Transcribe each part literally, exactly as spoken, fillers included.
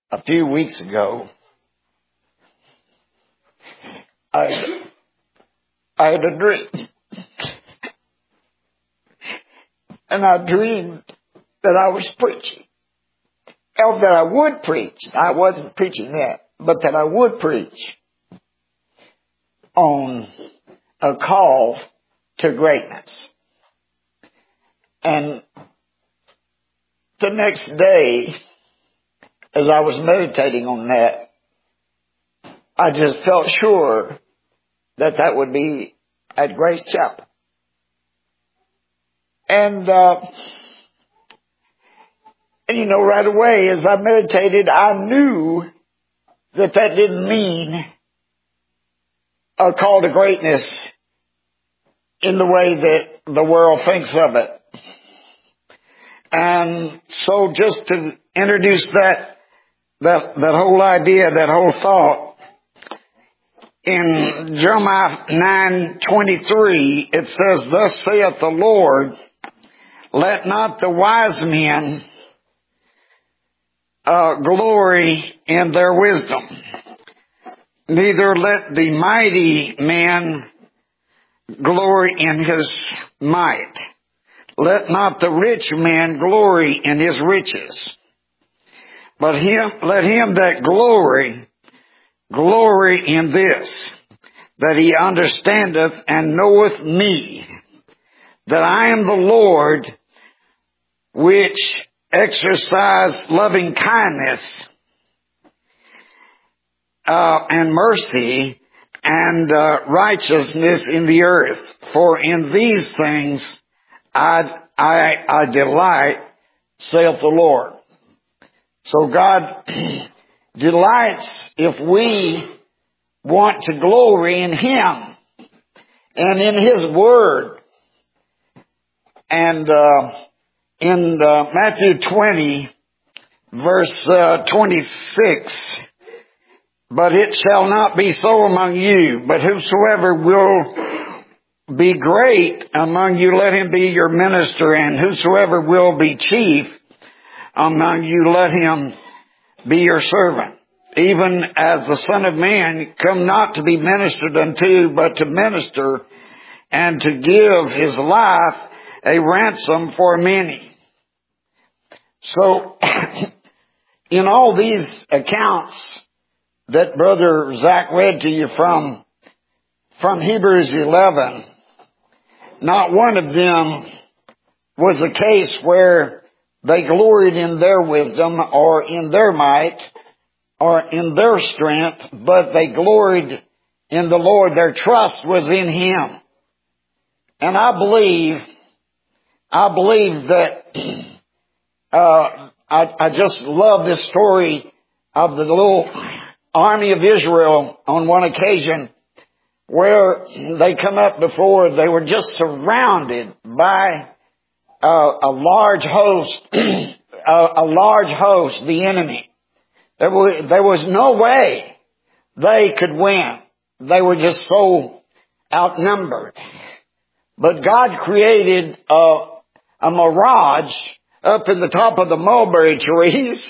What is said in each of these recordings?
a few weeks ago, I, I had a dream. And I dreamed that I was preaching. Or that I would preach. I wasn't preaching yet, but that I would preach on a call to greatness. And the next day, as I was meditating on that, I just felt sure that that would be at Grace Chapel. And, uh, and you know, right away as I meditated, I knew that that didn't mean a call to greatness in the way that the world thinks of it. And so just to introduce that, that, that whole idea, that whole thought, in Jeremiah nine twenty-three, it says, "Thus saith the Lord, let not the wise men uh, glory in their wisdom, neither let the mighty man glory in his might. Let not the rich man glory in his riches, but him, let him that glory, glory in this, that he understandeth and knoweth me, that I am the Lord, which exercise loving kindness uh, and mercy and uh, righteousness in the earth. For in these things I, I, I delight, saith the Lord." So God delights if we want to glory in Him and in His Word. And uh, in uh, Matthew twenty, verse uh, twenty-six, "But it shall not be so among you, but whosoever will be great among you, let him be your minister, and whosoever will be chief among you, let him be your servant. Even as the Son of Man come not to be ministered unto, but to minister, and to give his life a ransom for many." So, in all these accounts that Brother Zach read to you from, from Hebrews eleven, not one of them was a case where they gloried in their wisdom or in their might or in their strength, but they gloried in the Lord. Their trust was in Him. And I believe, I believe that, uh, I, I just love this story of the little army of Israel on one occasion where they come up before, they were just surrounded by uh, a large host, a, a large host, the enemy. There was, there was no way they could win. They were just so outnumbered. But God created a, a mirage up in the top of the mulberry trees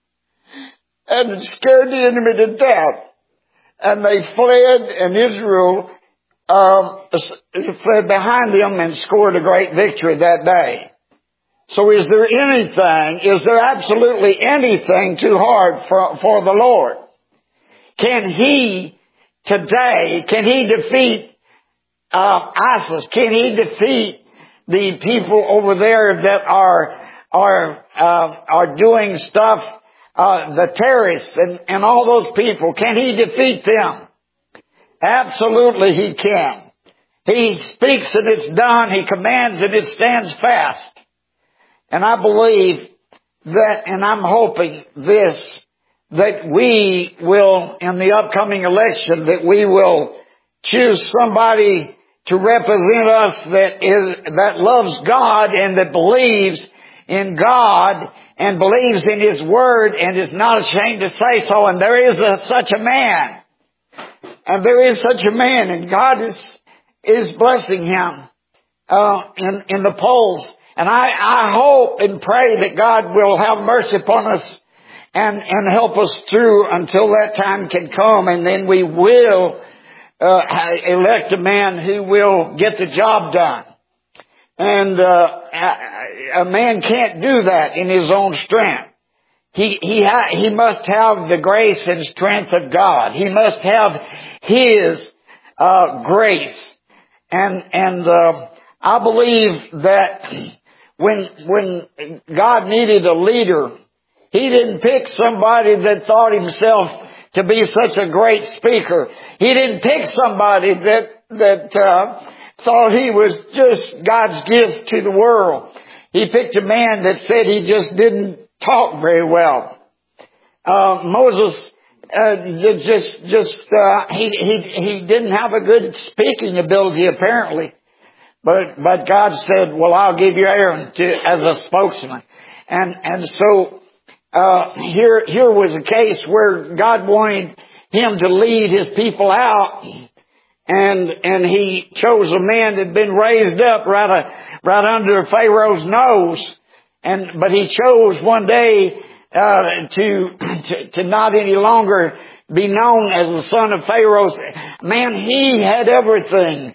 and it scared the enemy to death. And they fled, and Israel um, fled behind them and scored a great victory that day. So is there anything, is there absolutely anything too hard for, for the Lord? Can He today, can He defeat uh, ISIS? Can He defeat the people over there that are are uh, are doing stuff? Uh, the terrorists and, and all those people, can He defeat them? Absolutely He can. He speaks and it's done. He commands and it stands fast. And I believe that, and I'm hoping this, that we will, in the upcoming election, that we will choose somebody to represent us that is, that loves God and that believes in God and believes in His Word and is not ashamed to say so. And there is a, such a man. And there is such a man. And God is, is blessing him, uh, in, in the polls. And I, I hope and pray that God will have mercy upon us and, and help us through until that time can come, and then we will uh, elect a man who will get the job done. And uh, a man can't do that in his own strength. He he ha- he must have the grace and strength of God. He must have His uh, grace. And and uh, I believe that when when God needed a leader, He didn't pick somebody that thought himself to be such a great speaker. He didn't pick somebody that that uh, thought he was just God's gift to the world. He picked a man that said he just didn't talk very well. Uh, Moses uh, just just uh, he he he didn't have a good speaking ability apparently, but but God said, "Well, I'll give you Aaron to as a spokesman," and and so uh, here here was a case where God wanted him to lead His people out. And, and he chose a man that had been raised up right, a, right under Pharaoh's nose. And, but he chose one day, uh, to, to, to not any longer be known as the son of Pharaoh. Man, he had everything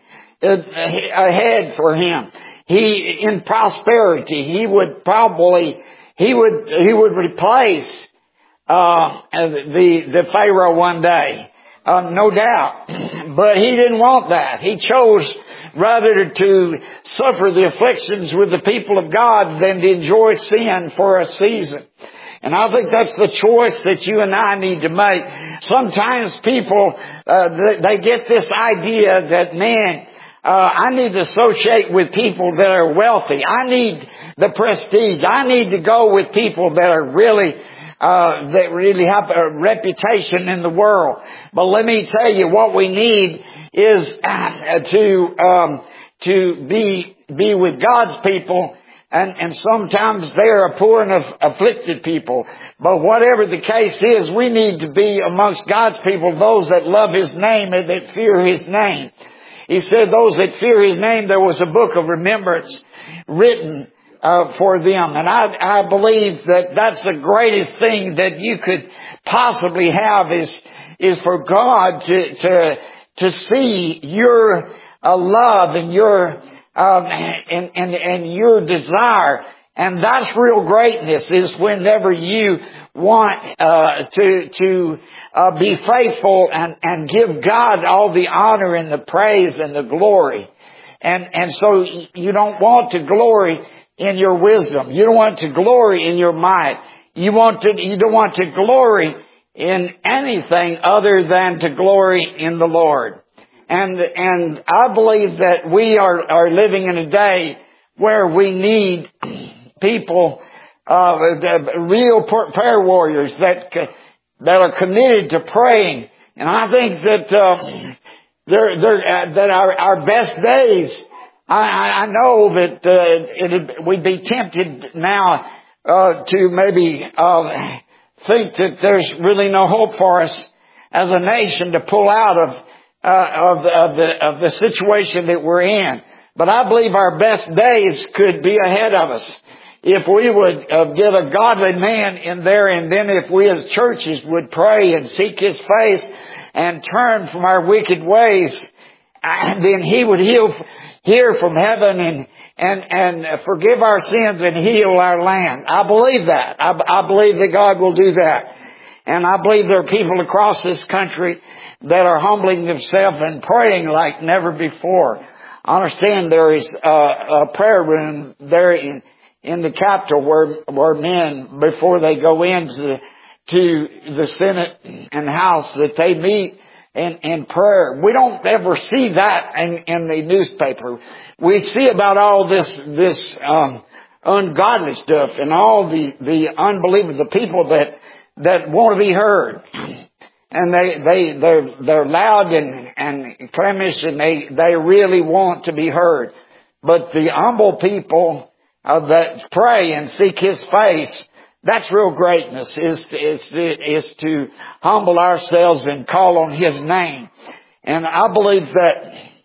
ahead for him. He, in prosperity, he would probably, he would, he would replace, uh, the, the Pharaoh one day. Uh, no doubt. But he didn't want that. He chose rather to suffer the afflictions with the people of God than to enjoy sin for a season. And I think that's the choice that you and I need to make. Sometimes people, uh, they get this idea that, man, uh, I need to associate with people that are wealthy. I need the prestige. I need to go with people that are really Uh, that really have a reputation in the world. But let me tell you, what we need is uh, to um, to be be with God's people, and and sometimes they are a poor and afflicted people. But whatever the case is, we need to be amongst God's people, those that love His name and that fear His name. He said, "Those that fear His name, there was a book of remembrance written Uh, for them." And I, I believe that that's the greatest thing that you could possibly have is, is for God to, to, to see your uh, love and your, um, and, and, and your desire. And that's real greatness, is whenever you want, uh, to, to, uh, be faithful and, and give God all the honor and the praise and the glory. And, and so you don't want to glory in your wisdom. You don't want to glory in your might. You want to, you don't want to glory in anything other than to glory in the Lord. And, and I believe that we are, are living in a day where we need people, uh, real prayer warriors that, that are committed to praying. And I think that, uh, they're, they're, uh, that our, our best days, I, I know that uh, it'd, we'd be tempted now uh, to maybe uh, think that there's really no hope for us as a nation to pull out of uh, of, of the of the situation that we're in. But I believe our best days could be ahead of us if we would uh, get a godly man in there, and then if we as churches would pray and seek His face and turn from our wicked ways, and then He would heal. Hear from heaven and, and, and forgive our sins and heal our land. I believe that. I, I believe that God will do that. And I believe there are people across this country that are humbling themselves and praying like never before. I understand there is a, a prayer room there in, in the Capitol where, where men, before they go into the, to the Senate and House, that they meet In, in prayer. We don't ever see that in, in the newspaper. We see about all this, this, um, ungodly stuff and all the, the unbelievable, the people that, that want to be heard. And they, they, they're, they're loud and, and clamorous, and they, they really want to be heard. But the humble people uh, that pray and seek His face, that's real greatness, is, is, is to humble ourselves and call on His name. And I believe that,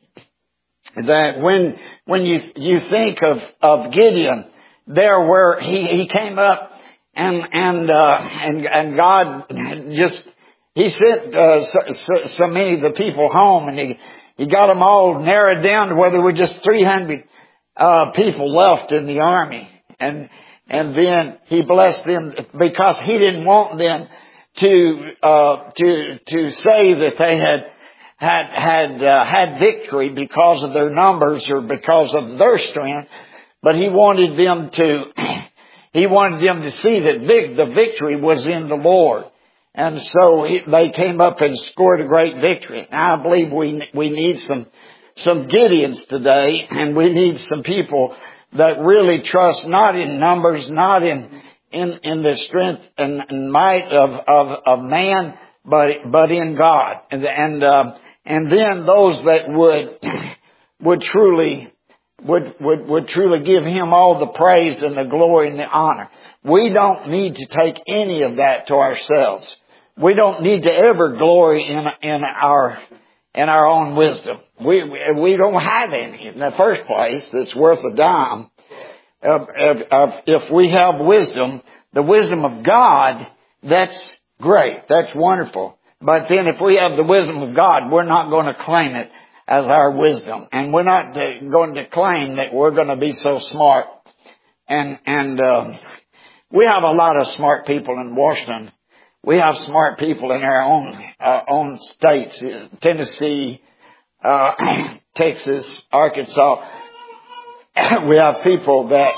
that when, when you, you think of, of Gideon, there where he, he came up and and uh, and and God just He sent uh, so, so, so many of the people home, and He He got them all narrowed down to where there were just three hundred uh, people left in the army, and and then He blessed them because He didn't want them to uh, to to say that they had had had uh, had victory because of their numbers or because of their strength, but He wanted them to He wanted them to see that vic- the victory was in the Lord, and so he, they came up and scored a great victory. Now, I believe we we need some some Gideons today, and we need some people that really trust not in numbers, not in in in the strength and, and might of, of of man, but but in God, and and uh, and then those that would would truly would would would truly give Him all the praise and the glory and the honor. We don't need to take any of that to ourselves. We don't need to ever glory in in our in our own wisdom. We we don't have any in the first place that's worth a dime. Uh, if, if we have wisdom, the wisdom of God, that's great. That's wonderful. But then if we have the wisdom of God, we're not going to claim it as our wisdom. And we're not going to claim that we're going to be so smart. And, and, uh, we have a lot of smart people in Washington. We have smart people in our own, uh, own states, Tennessee, uh, Texas, Arkansas. We have people that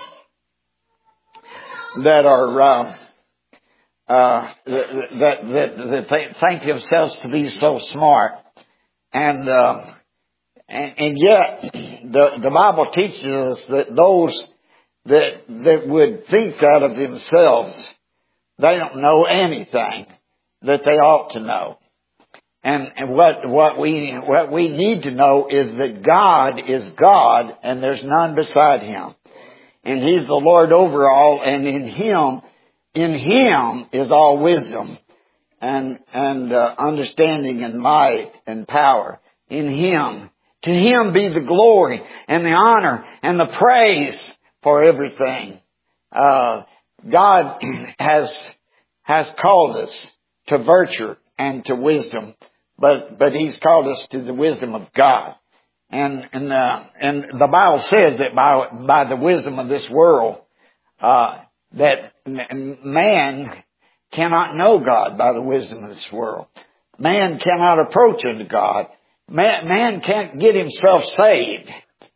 that are uh, uh, that that that they think themselves to be so smart, and uh, and, and yet the the Bible teaches us that those that that would think that of themselves, they don't know anything that they ought to know. And, and what, what we, what we need to know is that God is God and there's none beside Him. And He's the Lord over all, and in Him, in Him is all wisdom and, and, uh, understanding and might and power. In Him. To Him be the glory and the honor and the praise for everything. Uh, God has, has called us to virtue and to wisdom. But, but He's called us to the wisdom of God. And, and, uh, and the Bible says that by, by the wisdom of this world, uh, that man cannot know God by the wisdom of this world. Man cannot approach unto God. Man, man can't get himself saved.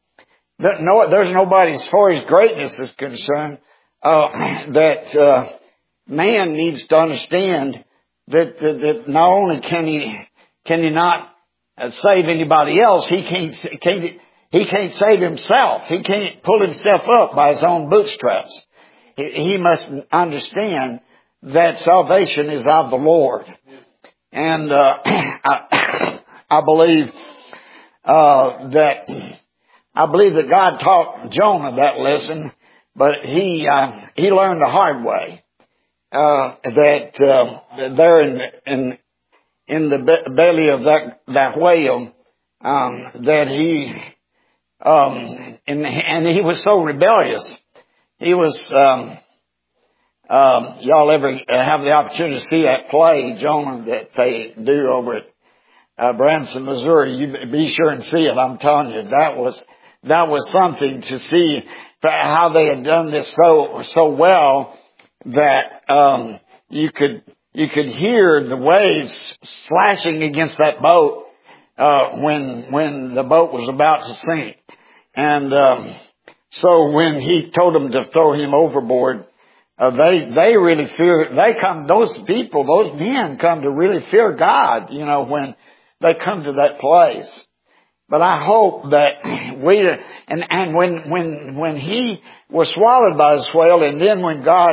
No, there's nobody, as far as greatness is concerned, uh, that, uh, man needs to understand that, that, that not only can he, Can he not save anybody else? He can't, can't, he can't save himself. He can't pull himself up by his own bootstraps. He, he must understand that salvation is of the Lord. And, uh, I, I believe, uh, that, I believe that God taught Jonah that lesson, but he, uh, he learned the hard way, uh, that, uh, there in, in, in the be- belly of that, that whale, um, that he, um, and, and he was so rebellious. He was, um, um, y'all ever have the opportunity to see that play, Jonah, that they do over at, uh, Branson, Missouri? You be sure and see it. I'm telling you, that was, that was something to see how they had done this so, so well that, um, you could, You could hear the waves slashing against that boat, uh, when, when the boat was about to sink. And, um, so when he told them to throw him overboard, uh, they, they really fear, they come, those people, those men come to really fear God, you know, when they come to that place. But I hope that we, and, and when, when, when he was swallowed by the whale, and then when God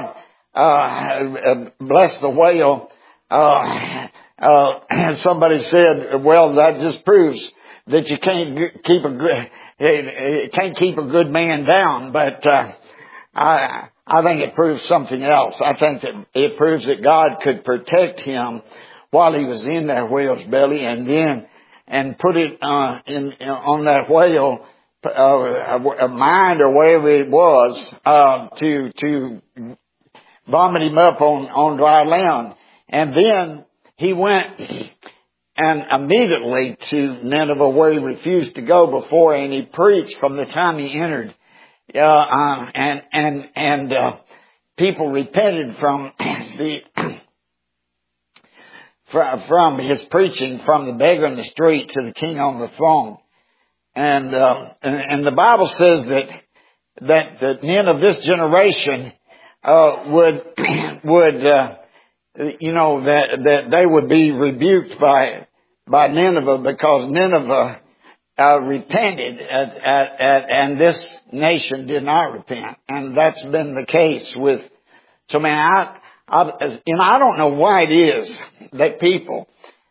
Uh, bless the whale, uh, uh, somebody said, well, that just proves that you can't keep a good, can't keep a good man down. But, uh, I, I think it proves something else. I think that it proves that God could protect him while he was in that whale's belly, and then, and put it, uh, in, in on that whale, uh, a mind or whatever it was, uh, to, to, vomit him up on, on dry land. And then he went and immediately to Nineveh, where he refused to go before, and he preached from the time he entered. Uh, uh and, and, and, uh, people repented from the, from his preaching, from the beggar in the street to the king on the throne. And, uh, and, and the Bible says that, that the men of this generation, uh, would, would, uh, you know, that, that they would be rebuked by, by Nineveh, because Nineveh, uh, repented at, at, at, and this nation did not repent. And that's been the case with, so man, I, I, you know, I don't know why it is that people,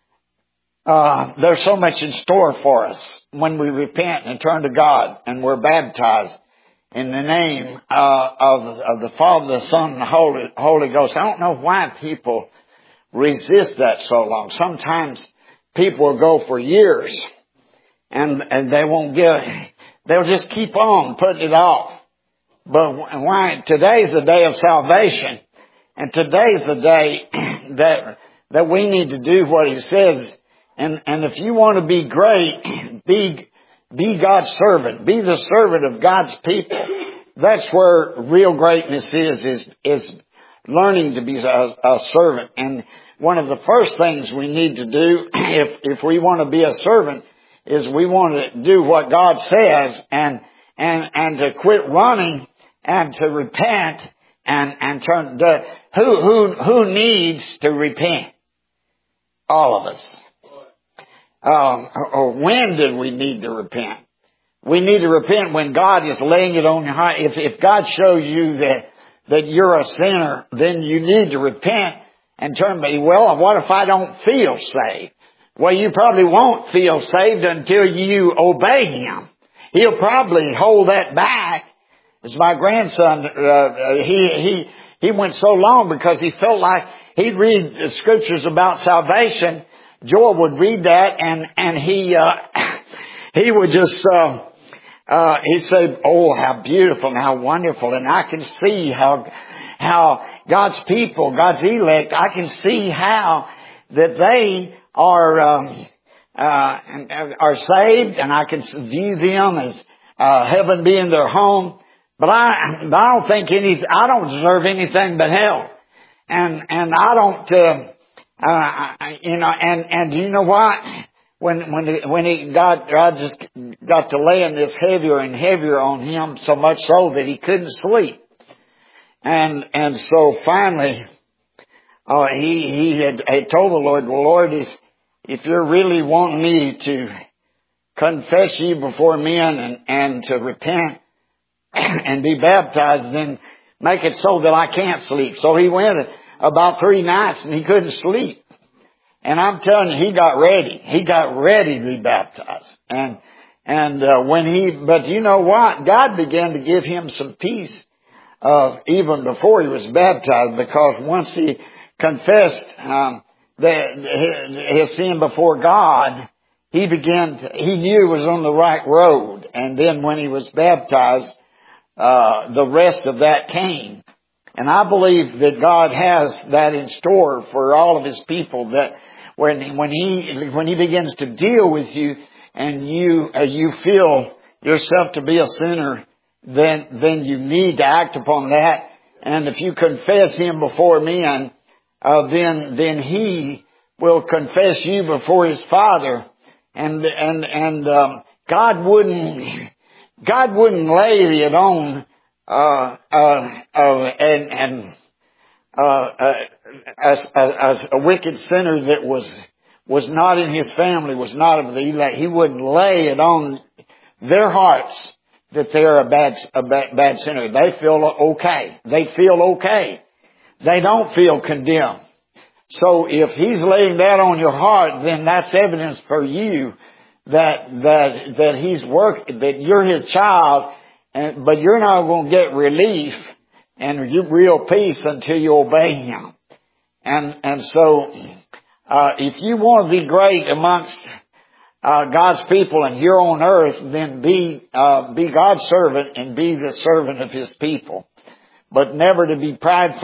uh, there's so much in store for us when we repent and turn to God and we're baptized in the name, uh, of, of the Father, the Son, and the Holy, Holy Ghost. I don't know why people resist that so long. Sometimes people will go for years and, and they won't get, they'll just keep on putting it off. But why? Today's the day of salvation. And today's the day that, that we need to do what he says. And, and if you want to be great, be, be God's servant. Be the servant of God's people. That's where real greatness is, is, is learning to be a, a servant. And one of the first things we need to do, if, if we want to be a servant, is we want to do what God says and, and, and to quit running and to repent and, and turn to, who, who, who needs to repent? All of us. Um, or when did we need to repent? We need to repent when God is laying it on your heart. If, if God shows you that, that you're a sinner, then you need to repent and turn to, well, what if I don't feel saved? Well, you probably won't feel saved until you obey Him. He'll probably hold that back. As my grandson, uh, he, he, he went so long because he felt like he'd read the scriptures about salvation. Joel would read that and, and he, uh, he would just, uh, uh, he'd say, oh, how beautiful and how wonderful. And I can see how, how God's people, God's elect, I can see how that they are, um, uh, are saved, and I can view them as, uh, heaven being their home. But I, I don't think any, I don't deserve anything but hell. And, and I don't, uh, uh, you know, and, and do you know what? When, when, it, when he got, God just got to laying this heavier and heavier on him, so much so that he couldn't sleep. And, and so finally, uh, he, he had, had told the Lord, well, Lord, if, if you're really wanting me to confess you before men and, and to repent and be baptized, then make it so that I can't sleep. So he went about three nights and he couldn't sleep. And I'm telling you, he got ready. He got ready to be baptized. And, and, uh, when he, but you know what? God began to give him some peace, uh, even before he was baptized, because once he confessed, um, that his, his sin before God, he began to, he knew he was on the right road. And then when he was baptized, uh, the rest of that came. And I believe that God has that in store for all of his people, that when, when he, when he begins to deal with you and you, uh, you feel yourself to be a sinner, then, then you need to act upon that. And if you confess him before men, uh, then, then he will confess you before his Father. And, and, and, um, God wouldn't, God wouldn't lay it on, uh, uh, uh, and, and, uh, uh, as, as a wicked sinner that was, was not in his family, was not of the elect. He wouldn't lay it on their hearts that they're a bad, a bad, bad sinner. They feel okay. They feel okay. They don't feel condemned. So if he's laying that on your heart, then that's evidence for you that, that, that he's work, that you're his child, and, but you're not going to get relief and real peace until you obey him. And, and so, uh, if you want to be great amongst, uh, God's people and here on earth, then be, uh, be God's servant and be the servant of his people. But never to be prideful,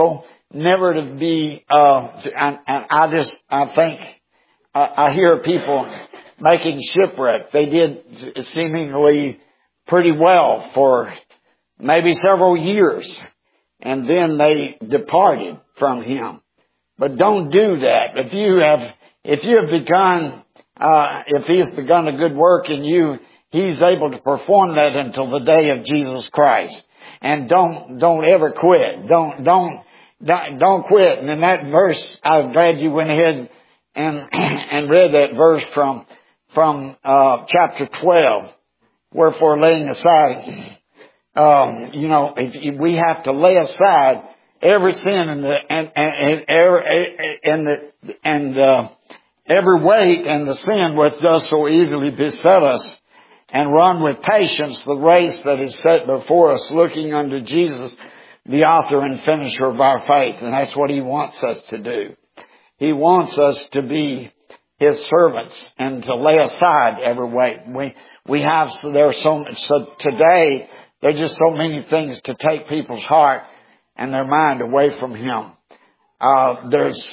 never to be, uh, and, and I just, I think, I, I hear people making shipwreck. They did seemingly pretty well for maybe several years, and then they departed from Him. But don't do that. If you have, if you have begun, uh, if He has begun a good work in you, He's able to perform that until the day of Jesus Christ. And don't, don't ever quit. Don't, don't, don't, don't quit. And in that verse, I'm glad you went ahead and, and read that verse from, from, uh, chapter twelve. Wherefore laying aside, um, you know, if, if we have to lay aside every sin and the, and, and, and, every, and the, and, uh, every weight and the sin which does so easily beset us, and run with patience the race that is set before us, looking unto Jesus, the author and finisher of our faith. And that's what He wants us to do. He wants us to be His servants and to lay aside every weight. We, we have, so there are so, so today, there are just so many things to take people's heart and their mind away from Him. Uh, there's,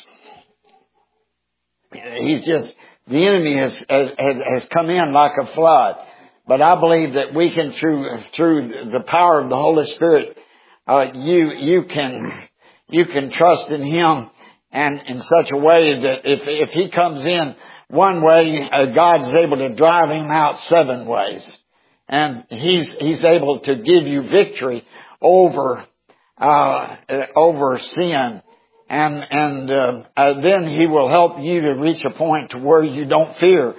he's just, the enemy has, has, has come in like a flood. But I believe that we can, through, through the power of the Holy Spirit, uh, you, you can, you can trust in Him, and in such a way that if, if He comes in one way, uh, God's able to drive him out seven ways. And He's, He's able to give you victory over, uh, over sin. And, and, uh, uh, then He will help you to reach a point to where you don't fear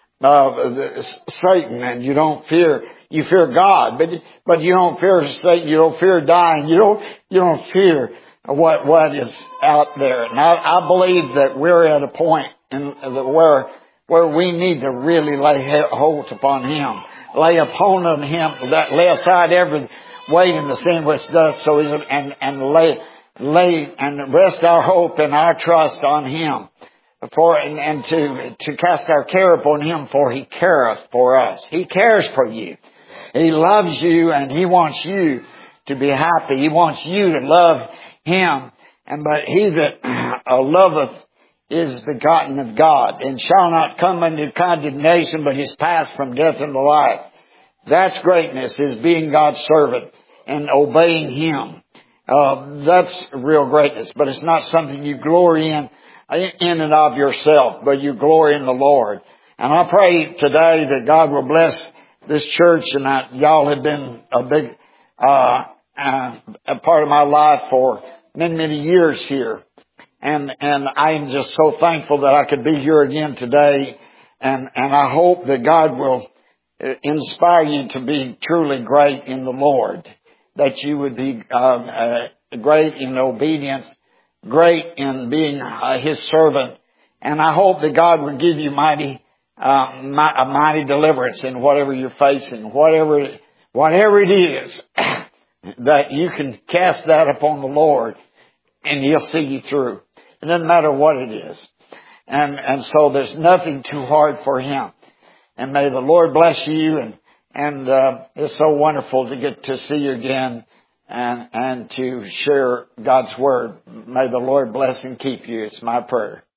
Uh, Satan, and you don't fear, you fear God, but, but you don't fear Satan, you don't fear dying, you don't, you don't fear what, what is out there. And I, I believe that we're at a point in where, where we need to really lay hold upon Him, lay upon Him, that lay aside every weight and the sin which does so easily, and, and lay, lay, and rest our hope and our trust on Him. For, and, and to, to cast our care upon Him, for He careth for us. He cares for you. He loves you, and He wants you to be happy. He wants you to love Him. And but he that uh, loveth is begotten of God, and shall not come unto condemnation, but is passed from death into life. That's greatness, is being God's servant and obeying Him. Uh, that's real greatness, but it's not something you glory in. in and of yourself, but you glory in the Lord. And I pray today that God will bless this church, and that y'all have been a big, uh, uh, a part of my life for many, many years here. And, and I am just so thankful that I could be here again today. And, and I hope that God will inspire you to be truly great in the Lord, that you would be, um, uh, great in obedience, great in being uh, His servant. And I hope that God will give you mighty, uh, mi- a mighty deliverance in whatever you're facing, whatever, whatever it is, that you can cast that upon the Lord and He'll see you through. It doesn't matter what it is. And, and so there's nothing too hard for Him. And may the Lord bless you, and, and, uh, it's so wonderful to get to see you again. And, and to share God's Word. May the Lord bless and keep you. It's my prayer.